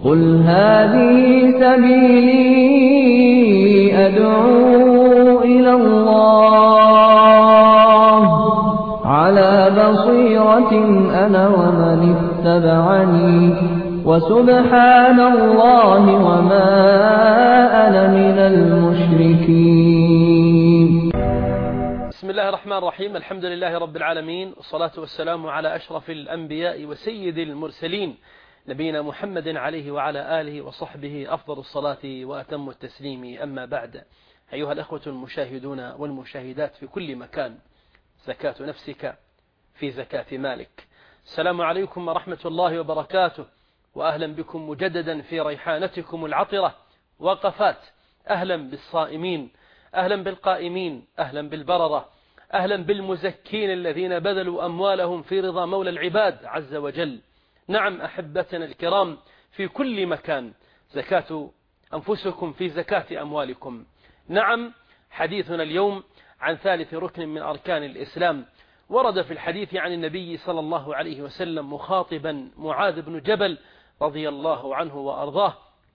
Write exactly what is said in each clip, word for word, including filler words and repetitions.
قل هذه سبيلي أدعو إلى الله على بصيرة أنا ومن اتبعني وسبحان الله وما أنا من المشركين. بسم الله الرحمن الرحيم. الحمد لله رب العالمين، والصلاة والسلام على أشرف الأنبياء وسيد المرسلين نبينا محمد عليه وعلى آله وصحبه أفضل الصلاة وأتم التسليم. أما بعد، أيها الأخوة المشاهدون والمشاهدات في كل مكان، زكاة نفسك في زكاة مالك. السلام عليكم ورحمة الله وبركاته، وأهلا بكم مجددا في ريحانتكم العطرة وقفات. أهلا بالصائمين، أهلا بالقائمين، أهلا بالبررة، أهلا بالمزكين الذين بذلوا أموالهم في رضا مولى العباد عز وجل. نعم أحبتنا الكرام، في كل مكان زكاة أنفسكم في زكاة أموالكم. نعم، حديثنا اليوم عن ثالث ركن من أركان الإسلام. ورد في الحديث عن النبي صلى الله عليه وسلم مخاطبا معاذ بن جبل رضي الله عنه وأرضاه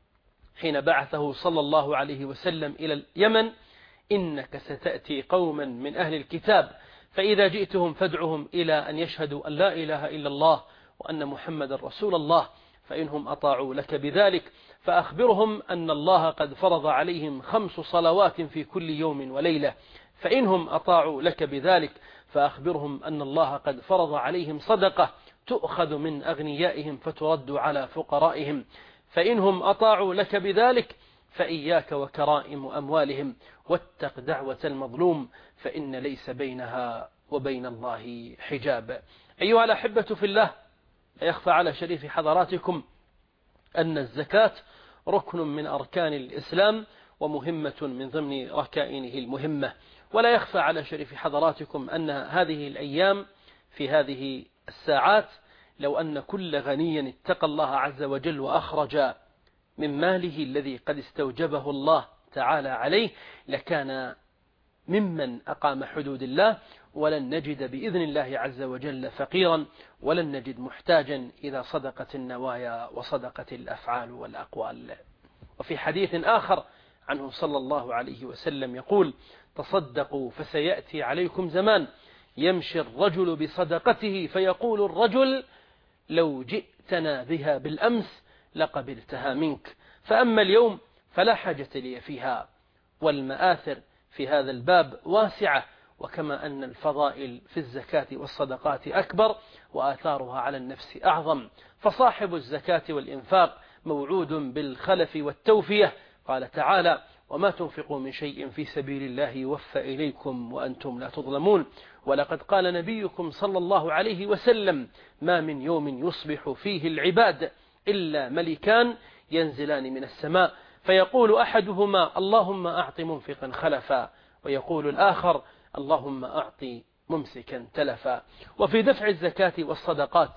حين بعثه صلى الله عليه وسلم إلى اليمن: إنك ستأتي قوما من أهل الكتاب، فإذا جئتهم فادعهم إلى أن يشهدوا أن لا إله إلا الله وأن محمد رسول الله، فإنهم أطاعوا لك بذلك فأخبرهم أن الله قد فرض عليهم خمس صلوات في كل يوم وليلة، فإنهم أطاعوا لك بذلك فأخبرهم أن الله قد فرض عليهم صدقة تؤخذ من أغنيائهم فترد على فقرائهم، فإنهم أطاعوا لك بذلك فإياك وكرائم أموالهم، واتق دعوة المظلوم فإن ليس بينها وبين الله حجاب. أيها الأحبة في الله، يخفى على شريف حضراتكم أن الزكاة ركن من أركان الإسلام ومهمة من ضمن ركائنه المهمة. ولا يخفى على شريف حضراتكم أن هذه الأيام في هذه الساعات لو أن كل غني اتقى الله عز وجل وأخرج من ماله الذي قد استوجبه الله تعالى عليه لكان ممن أقام حدود الله، ولن نجد بإذن الله عز وجل فقيرا، ولن نجد محتاجا إذا صدقت النوايا وصدقت الأفعال والأقوال. وفي حديث آخر عنه صلى الله عليه وسلم يقول: تصدقوا فسيأتي عليكم زمان يمشي الرجل بصدقته فيقول الرجل: لو جئتنا بها بالأمس لقبلتها منك، فأما اليوم فلا حاجة لي فيها. والمآثر في هذا الباب واسعة، وكما أن الفضائل في الزكاة والصدقات أكبر وآثارها على النفس أعظم، فصاحب الزكاة والإنفاق موعود بالخلف والتوفية. قال تعالى: وما تنفقوا من شيء في سبيل الله يوفى إليكم وأنتم لا تظلمون. ولقد قال نبيكم صلى الله عليه وسلم: ما من يوم يصبح فيه العباد إلا ملكان ينزلان من السماء، فيقول أحدهما: اللهم أعط منفقا خلفا، ويقول الآخر: اللهم أعط ممسكا تلفا. وفي دفع الزكاة والصدقات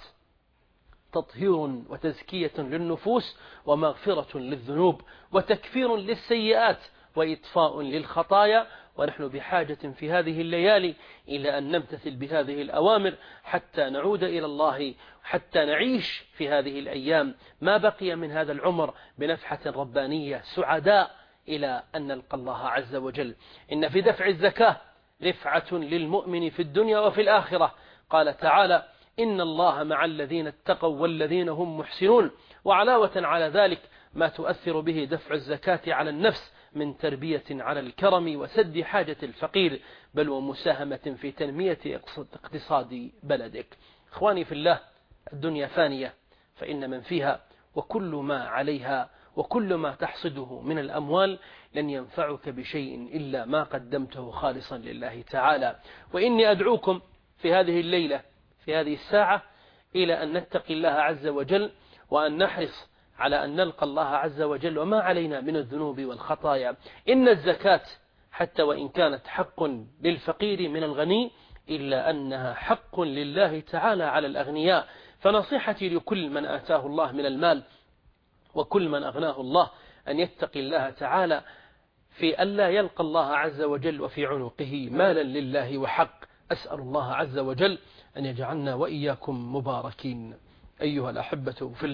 تطهير وتزكية للنفوس ومغفرة للذنوب وتكفير للسيئات وإطفاء للخطايا. ونحن بحاجة في هذه الليالي إلى أن نمتثل بهذه الأوامر حتى نعود إلى الله، حتى نعيش في هذه الأيام ما بقي من هذا العمر بنفحة ربانية سعداء إلى أن نلقى الله عز وجل. إن في دفع الزكاة رفعة للمؤمن في الدنيا وفي الآخرة. قال تعالى: إن الله مع الذين اتقوا والذين هم محسنون. وعلاوة على ذلك ما تؤثر به دفع الزكاة على النفس من تربية على الكرم وسد حاجة الفقير، بل ومساهمة في تنمية اقتصاد بلدك. إخواني في الله، الدنيا فانية، فإن من فيها وكل ما عليها وكل ما تحصده من الأموال لن ينفعك بشيء إلا ما قدمته خالصا لله تعالى. وإني أدعوكم في هذه الليلة في هذه الساعة إلى أن نتقي الله عز وجل، وأن نحرص على أن نلقى الله عز وجل وما علينا من الذنوب والخطايا. إن الزكاة حتى وإن كانت حق للفقير من الغني إلا أنها حق لله تعالى على الأغنياء. فنصيحتي لكل من آتاه الله من المال وكل من أغناه الله أن يتقي الله تعالى في ألا يلقى الله عز وجل وفي عنقه مالا لله وحق. أسأل الله عز وجل أن يجعلنا وإياكم مباركين. أيها الأحبة في الله،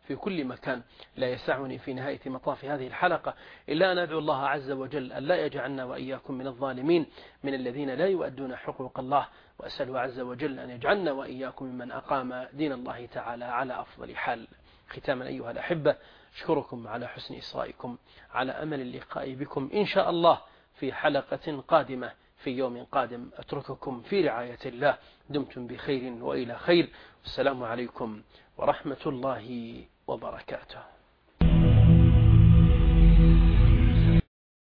في كل مكان. لا يسعني في نهاية مطاف هذه الحلقة إلا أن أدعو الله عز وجل أن لا يجعلنا وإياكم من الظالمين، من الذين لا يؤدون حقوق الله، وأسأله عز وجل أن يجعلنا وإياكم ممن أقام دين الله تعالى على أفضل حال. ختاما أيها الأحبة، أشكركم على حسن إصغائكم، على أمل اللقاء بكم إن شاء الله في حلقة قادمة في يوم قادم. أترككم في رعاية الله، دمتم بخير وإلى خير. السلام عليكم ورحمة الله وبركاته.